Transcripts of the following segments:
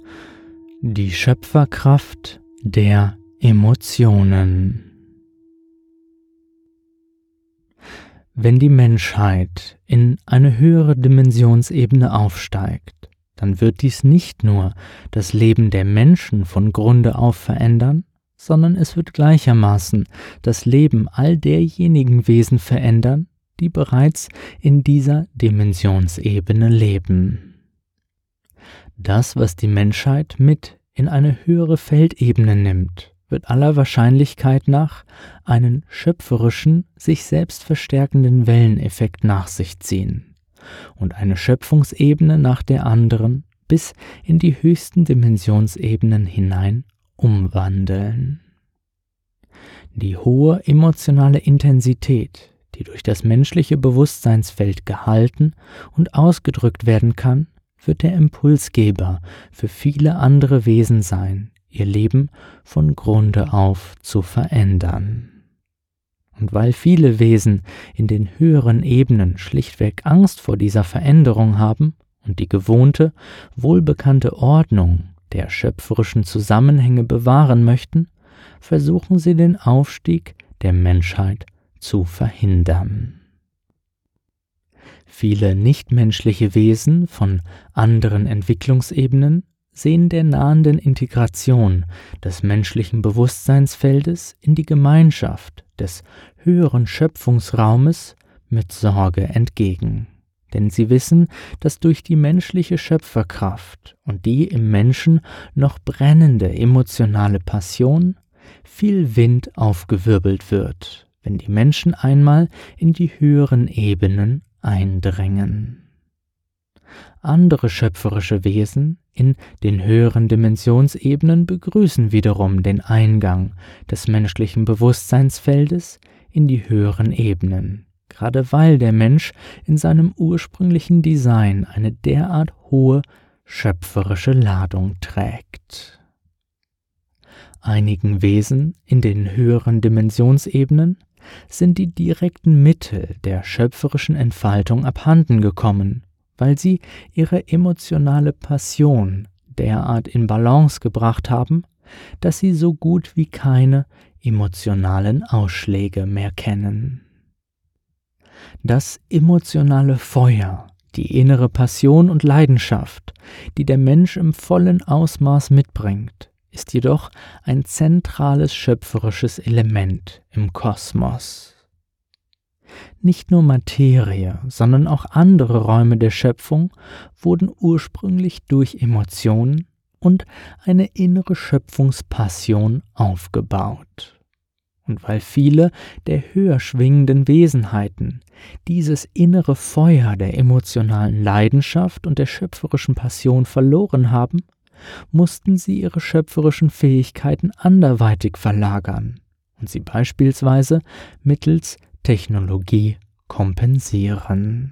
Die Schöpferkraft der Emotionen. Wenn die Menschheit in eine höhere Dimensionsebene aufsteigt, dann wird dies nicht nur das Leben der Menschen von Grunde auf verändern, sondern es wird gleichermaßen das Leben all derjenigen Wesen verändern, die bereits in dieser Dimensionsebene leben. Das, was die Menschheit mit in eine höhere Feldebene nimmt, wird aller Wahrscheinlichkeit nach einen schöpferischen, sich selbst verstärkenden Welleneffekt nach sich ziehen und eine Schöpfungsebene nach der anderen bis in die höchsten Dimensionsebenen hinein umwandeln. Die hohe emotionale Intensität, die durch das menschliche Bewusstseinsfeld gehalten und ausgedrückt werden kann, wird der Impulsgeber für viele andere Wesen sein, ihr Leben von Grunde auf zu verändern. Und weil viele Wesen in den höheren Ebenen schlichtweg Angst vor dieser Veränderung haben und die gewohnte, wohlbekannte Ordnung der schöpferischen Zusammenhänge bewahren möchten, versuchen sie den Aufstieg der Menschheit zu verhindern. Viele nichtmenschliche Wesen von anderen Entwicklungsebenen sehen der nahenden Integration des menschlichen Bewusstseinsfeldes in die Gemeinschaft des höheren Schöpfungsraumes mit Sorge entgegen. Denn sie wissen, dass durch die menschliche Schöpferkraft und die im Menschen noch brennende emotionale Passion viel Wind aufgewirbelt wird, wenn die Menschen einmal in die höheren Ebenen eindringen. Andere schöpferische Wesen in den höheren Dimensionsebenen begrüßen wiederum den Eingang des menschlichen Bewusstseinsfeldes in die höheren Ebenen, gerade weil der Mensch in seinem ursprünglichen Design eine derart hohe schöpferische Ladung trägt. Einigen Wesen in den höheren Dimensionsebenen sind die direkten Mittel der schöpferischen Entfaltung abhanden gekommen, weil sie ihre emotionale Passion derart in Balance gebracht haben, dass sie so gut wie keine emotionalen Ausschläge mehr kennen. Das emotionale Feuer, die innere Passion und Leidenschaft, die der Mensch im vollen Ausmaß mitbringt, ist jedoch ein zentrales schöpferisches Element im Kosmos. Nicht nur Materie, sondern auch andere Räume der Schöpfung wurden ursprünglich durch Emotionen und eine innere Schöpfungspassion aufgebaut. Und weil viele der höher schwingenden Wesenheiten dieses innere Feuer der emotionalen Leidenschaft und der schöpferischen Passion verloren haben, mussten sie ihre schöpferischen Fähigkeiten anderweitig verlagern und sie beispielsweise mittels Technologie kompensieren.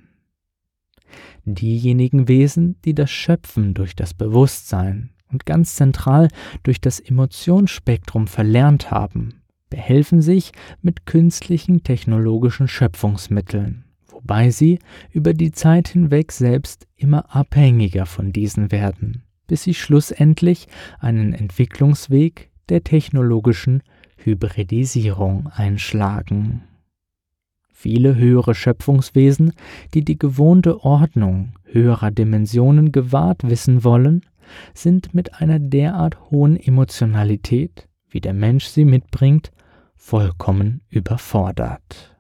Diejenigen Wesen, die das Schöpfen durch das Bewusstsein und ganz zentral durch das Emotionsspektrum verlernt haben, behelfen sich mit künstlichen technologischen Schöpfungsmitteln, wobei sie über die Zeit hinweg selbst immer abhängiger von diesen werden, bis sie schlussendlich einen Entwicklungsweg der technologischen Hybridisierung einschlagen. Viele höhere Schöpfungswesen, die die gewohnte Ordnung höherer Dimensionen gewahrt wissen wollen, sind mit einer derart hohen Emotionalität, wie der Mensch sie mitbringt, vollkommen überfordert.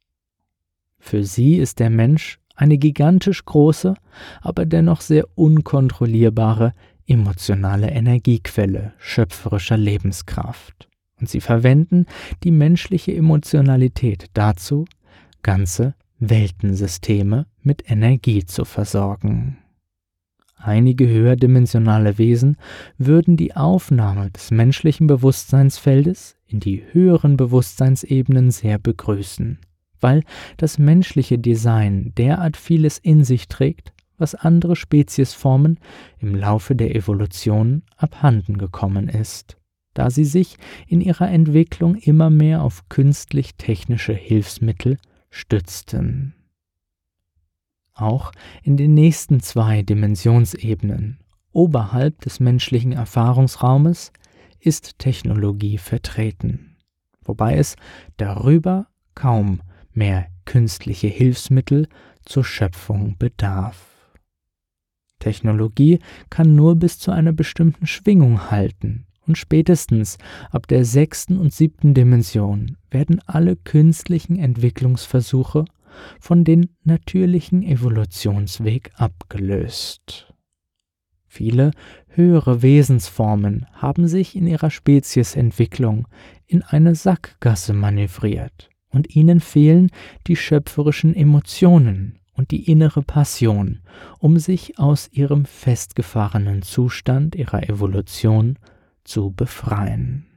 Für sie ist der Mensch eine gigantisch große, aber dennoch sehr unkontrollierbare emotionale Energiequelle schöpferischer Lebenskraft. Und sie verwenden die menschliche Emotionalität dazu, ganze Weltensysteme mit Energie zu versorgen. Einige höherdimensionale Wesen würden die Aufnahme des menschlichen Bewusstseinsfeldes in die höheren Bewusstseinsebenen sehr begrüßen, weil das menschliche Design derart vieles in sich trägt, was andere Speziesformen im Laufe der Evolution abhanden gekommen ist, da sie sich in ihrer Entwicklung immer mehr auf künstlich-technische Hilfsmittel stützten. Auch in den nächsten 2 Dimensionsebenen oberhalb des menschlichen Erfahrungsraumes ist Technologie vertreten, wobei es darüber kaum mehr künstliche Hilfsmittel zur Schöpfung bedarf. Technologie kann nur bis zu einer bestimmten Schwingung halten und spätestens ab der 6. und 7. Dimension werden alle künstlichen Entwicklungsversuche von den natürlichen Evolutionsweg abgelöst. Viele höhere Wesensformen haben sich in ihrer Speziesentwicklung in eine Sackgasse manövriert und ihnen fehlen die schöpferischen Emotionen und die innere Passion, um sich aus ihrem festgefahrenen Zustand ihrer Evolution zu befreien.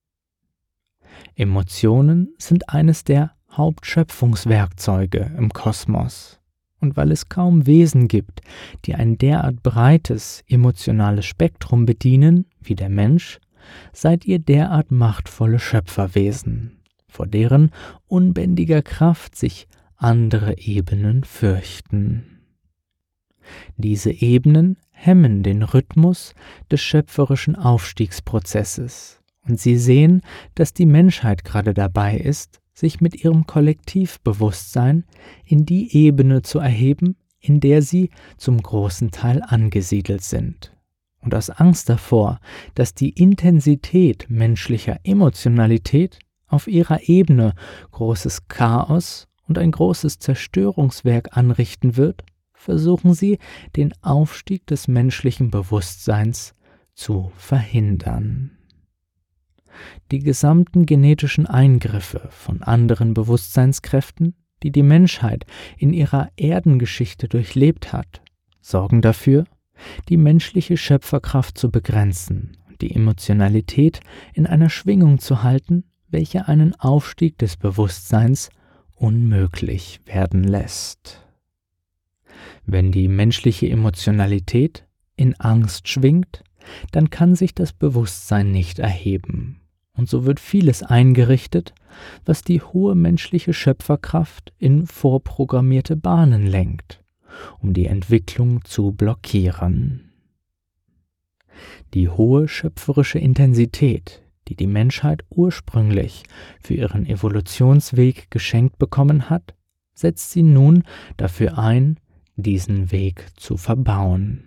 Emotionen sind eines der Hauptschöpfungswerkzeuge im Kosmos. Und weil es kaum Wesen gibt, die ein derart breites emotionales Spektrum bedienen wie der Mensch, seid ihr derart machtvolle Schöpferwesen, vor deren unbändiger Kraft sich andere Ebenen fürchten. Diese Ebenen hemmen den Rhythmus des schöpferischen Aufstiegsprozesses und sie sehen, dass die Menschheit gerade dabei ist, sich mit ihrem Kollektivbewusstsein in die Ebene zu erheben, in der sie zum großen Teil angesiedelt sind. Und aus Angst davor, dass die Intensität menschlicher Emotionalität auf ihrer Ebene großes Chaos und ein großes Zerstörungswerk anrichten wird, versuchen sie, den Aufstieg des menschlichen Bewusstseins zu verhindern. Die gesamten genetischen Eingriffe von anderen Bewusstseinskräften, die die Menschheit in ihrer Erdengeschichte durchlebt hat, sorgen dafür, die menschliche Schöpferkraft zu begrenzen und die Emotionalität in einer Schwingung zu halten, welche einen Aufstieg des Bewusstseins unmöglich werden lässt. Wenn die menschliche Emotionalität in Angst schwingt, dann kann sich das Bewusstsein nicht erheben. Und so wird vieles eingerichtet, was die hohe menschliche Schöpferkraft in vorprogrammierte Bahnen lenkt, um die Entwicklung zu blockieren. Die hohe schöpferische Intensität, die die Menschheit ursprünglich für ihren Evolutionsweg geschenkt bekommen hat, setzt sie nun dafür ein, diesen Weg zu verbauen.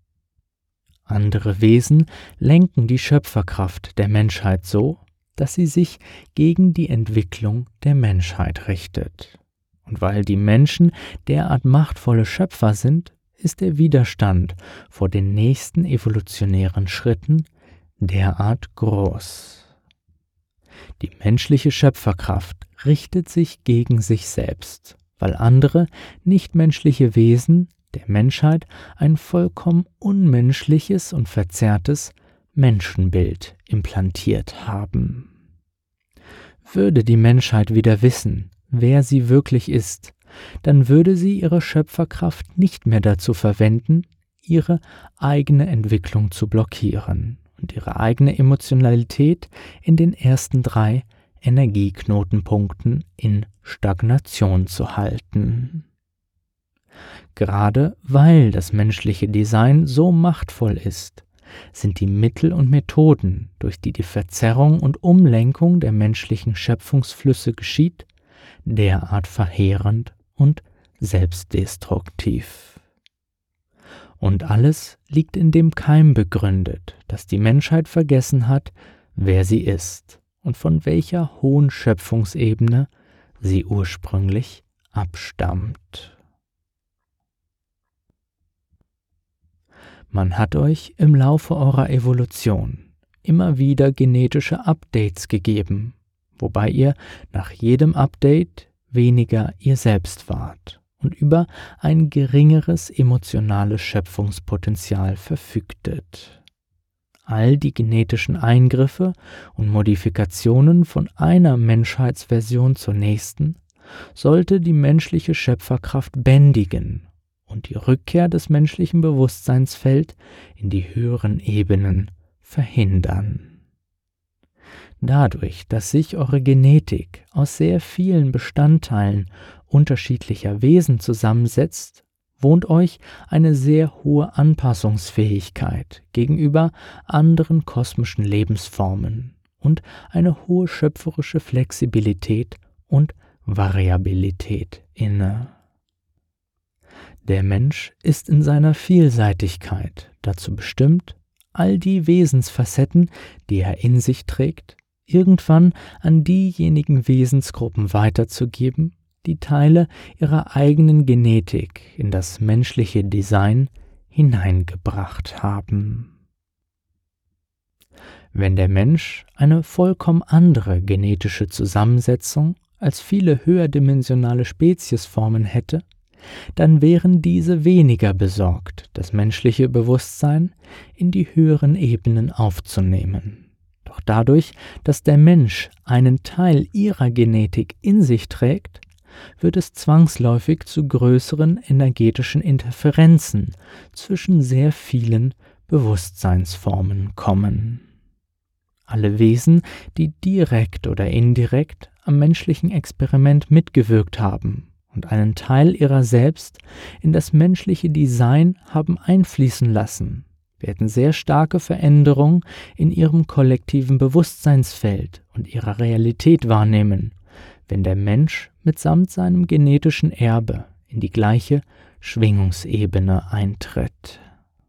Andere Wesen lenken die Schöpferkraft der Menschheit so, dass sie sich gegen die Entwicklung der Menschheit richtet. Und weil die Menschen derart machtvolle Schöpfer sind, ist der Widerstand vor den nächsten evolutionären Schritten derart groß. Die menschliche Schöpferkraft richtet sich gegen sich selbst, weil andere nichtmenschliche Wesen der Menschheit ein vollkommen unmenschliches und verzerrtes Menschenbild implantiert haben. Würde die Menschheit wieder wissen, wer sie wirklich ist, dann würde sie ihre Schöpferkraft nicht mehr dazu verwenden, ihre eigene Entwicklung zu blockieren und ihre eigene Emotionalität in den ersten 3 Energieknotenpunkten in Stagnation zu halten. Gerade weil das menschliche Design so machtvoll ist, sind die Mittel und Methoden, durch die die Verzerrung und Umlenkung der menschlichen Schöpfungsflüsse geschieht, derart verheerend und selbstdestruktiv. Und alles liegt in dem Keim begründet, dass die Menschheit vergessen hat, wer sie ist und von welcher hohen Schöpfungsebene sie ursprünglich abstammt. Man hat euch im Laufe eurer Evolution immer wieder genetische Updates gegeben, wobei ihr nach jedem Update weniger ihr selbst wart und über ein geringeres emotionales Schöpfungspotenzial verfügtet. All die genetischen Eingriffe und Modifikationen von einer Menschheitsversion zur nächsten sollte die menschliche Schöpferkraft bändigen und die Rückkehr des menschlichen Bewusstseinsfelds in die höheren Ebenen verhindern. Dadurch, dass sich eure Genetik aus sehr vielen Bestandteilen unterschiedlicher Wesen zusammensetzt, wohnt euch eine sehr hohe Anpassungsfähigkeit gegenüber anderen kosmischen Lebensformen und eine hohe schöpferische Flexibilität und Variabilität inne. Der Mensch ist in seiner Vielseitigkeit dazu bestimmt, all die Wesensfacetten, die er in sich trägt, irgendwann an diejenigen Wesensgruppen weiterzugeben, die Teile ihrer eigenen Genetik in das menschliche Design hineingebracht haben. Wenn der Mensch eine vollkommen andere genetische Zusammensetzung als viele höherdimensionale Speziesformen hätte, dann wären diese weniger besorgt, das menschliche Bewusstsein in die höheren Ebenen aufzunehmen. Doch dadurch, dass der Mensch einen Teil ihrer Genetik in sich trägt, wird es zwangsläufig zu größeren energetischen Interferenzen zwischen sehr vielen Bewusstseinsformen kommen. Alle Wesen, die direkt oder indirekt am menschlichen Experiment mitgewirkt haben und einen Teil ihrer selbst in das menschliche Design haben einfließen lassen, werden sehr starke Veränderungen in ihrem kollektiven Bewusstseinsfeld und ihrer Realität wahrnehmen, wenn der Mensch mitsamt seinem genetischen Erbe in die gleiche Schwingungsebene eintritt.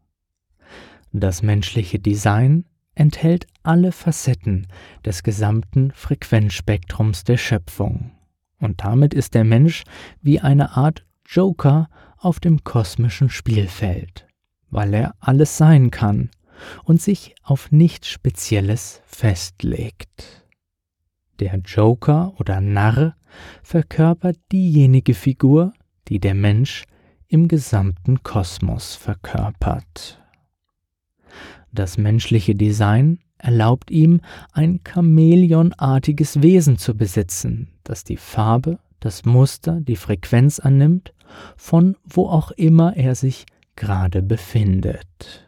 Das menschliche Design enthält alle Facetten des gesamten Frequenzspektrums der Schöpfung. Und damit ist der Mensch wie eine Art Joker auf dem kosmischen Spielfeld, weil er alles sein kann und sich auf nichts Spezielles festlegt. Der Joker oder Narr verkörpert diejenige Figur, die der Mensch im gesamten Kosmos verkörpert. Das menschliche Design erlaubt ihm, ein chamäleonartiges Wesen zu besitzen, das die Farbe, das Muster, die Frequenz annimmt, von wo auch immer er sich gerade befindet.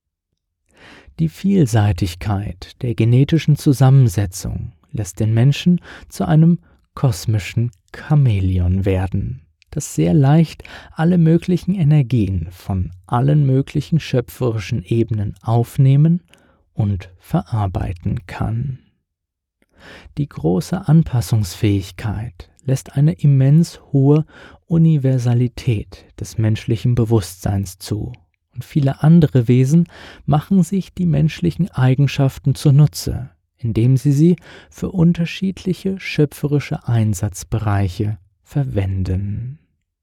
Die Vielseitigkeit der genetischen Zusammensetzung lässt den Menschen zu einem kosmischen Chamäleon werden, das sehr leicht alle möglichen Energien von allen möglichen schöpferischen Ebenen aufnehmen und verarbeiten kann. Die große Anpassungsfähigkeit lässt eine immens hohe Universalität des menschlichen Bewusstseins zu, und viele andere Wesen machen sich die menschlichen Eigenschaften zunutze, indem sie für unterschiedliche schöpferische Einsatzbereiche verwenden.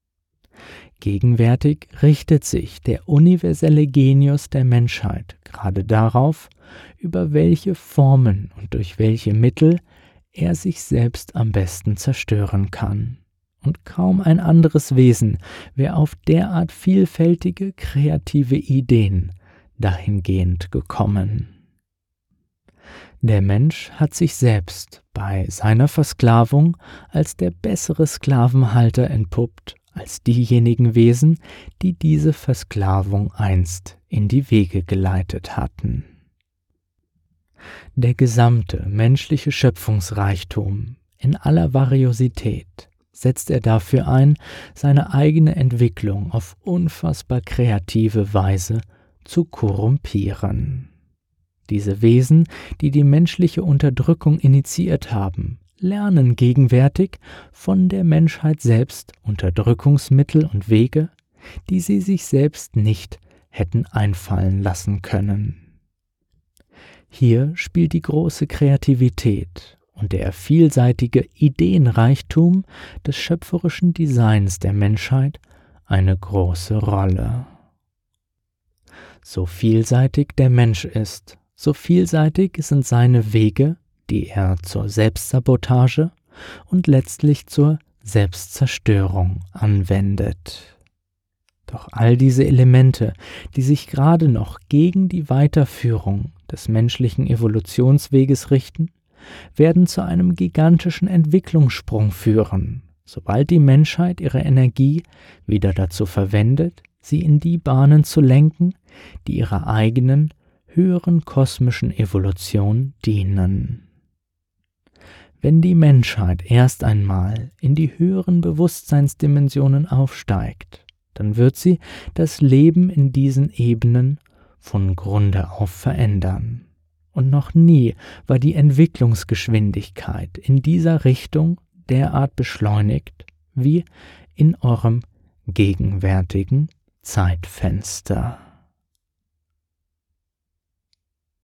Gegenwärtig richtet sich der universelle Genius der Menschheit gerade darauf, über welche Formen und durch welche Mittel er sich selbst am besten zerstören kann. Und kaum ein anderes Wesen wäre auf derart vielfältige, kreative Ideen dahingehend gekommen. Der Mensch hat sich selbst bei seiner Versklavung als der bessere Sklavenhalter entpuppt als diejenigen Wesen, die diese Versklavung einst in die Wege geleitet hatten. Der gesamte menschliche Schöpfungsreichtum in aller Variosität setzt er dafür ein, seine eigene Entwicklung auf unfassbar kreative Weise zu korrumpieren. Diese Wesen, die die menschliche Unterdrückung initiiert haben, lernen gegenwärtig von der Menschheit selbst Unterdrückungsmittel und Wege, die sie sich selbst nicht hätten einfallen lassen können. Hier spielt die große Kreativität und der vielseitige Ideenreichtum des schöpferischen Designs der Menschheit eine große Rolle. So vielseitig der Mensch ist, so vielseitig sind seine Wege, die er zur Selbstsabotage und letztlich zur Selbstzerstörung anwendet. Doch all diese Elemente, die sich gerade noch gegen die Weiterführung des menschlichen Evolutionsweges richten, werden zu einem gigantischen Entwicklungssprung führen, sobald die Menschheit ihre Energie wieder dazu verwendet, sie in die Bahnen zu lenken, die ihrer eigenen, höheren kosmischen Evolution dienen. Wenn die Menschheit erst einmal in die höheren Bewusstseinsdimensionen aufsteigt dann wird sie das Leben in diesen Ebenen von Grunde auf verändern. Und noch nie war die Entwicklungsgeschwindigkeit in dieser Richtung derart beschleunigt wie in eurem gegenwärtigen Zeitfenster.